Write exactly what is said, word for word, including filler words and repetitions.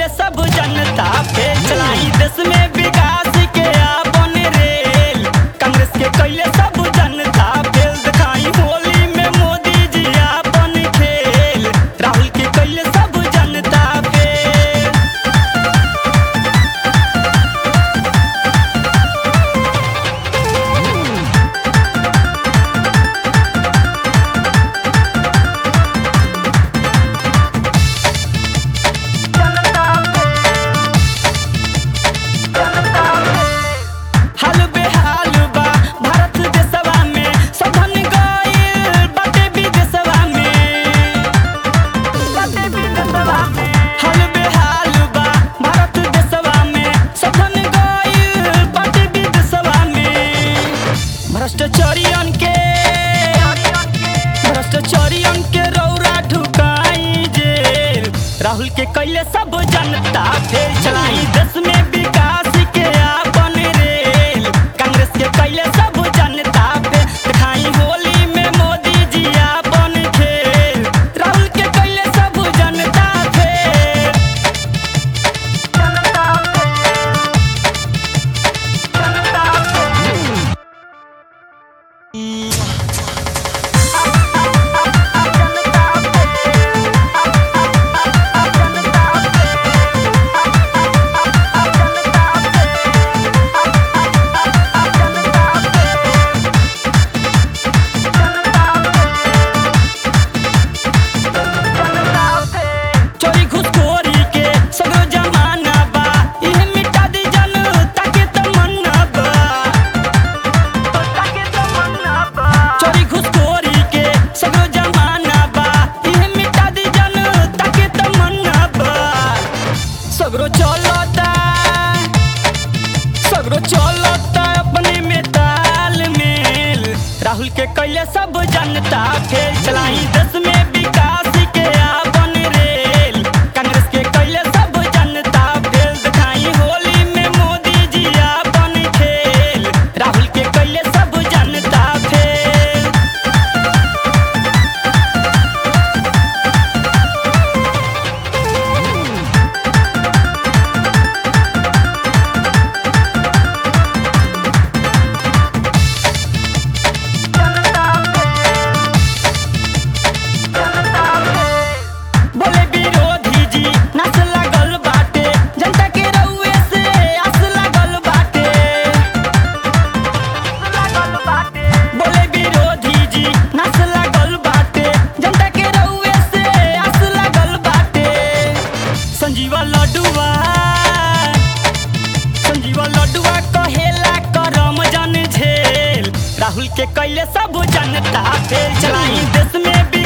कैले सब जनता फेल चलाई देश में विकास के आपन रेल कांग्रेस के कैले सब जनता फेल दिखाई होली में मोदी जी आपन खेल राहुल के कैले सब जनता फेल। हाल बेहाल बा भारत देशवा में सधन गइल बाटे विदेशवा में बाटे विदेशवा में हाल बेहाल बा भारत देशवा में सधन गइल बाटे विदेशवा में भ्रष्टाचारियन के भ्रष्टाचारियन के रौरा ढुकाई जेल राहुल के कैले सब जनता फेल चलाई देश में विकास के आपन रेल कांग्रेस के कैले सब जनता पे दिखाई होली में मोदी जी आपन खेल राहुल के कैले सब जनता फेल जनता फेल जनता फेल। चोरी घुसखोरी के सगरो जमाना बा इहे मिटा दी जनता के तमन्ना बा ताके तमन्ना बा चोरी घुसखोरी के सगरो जमाना बा इहे मिटा दी जनता के तमन्ना बा सगरो चलता सगरो चलता अपने में तालमेल राहुल के कैले सब जनता फेल चलाई देश में विकास के आपन रेल कांग्रेस के कैले सब जनता फेल दिखाई होली में मोदी जी आपन खेल राहुल के कैले सब जनता फेल। बोले विरोधी जी नाच लागल बाटे जनता के रउए से आस लागल बाटे बोले विरोधी जी नाच लागल बाटे जनता के रउए से आस लागल बाटे संजीवा लड्डुआ संजीवा लड्डुआ कहेला करम जन झेल राहुल के कैले सब जनता फेल चलाई देश में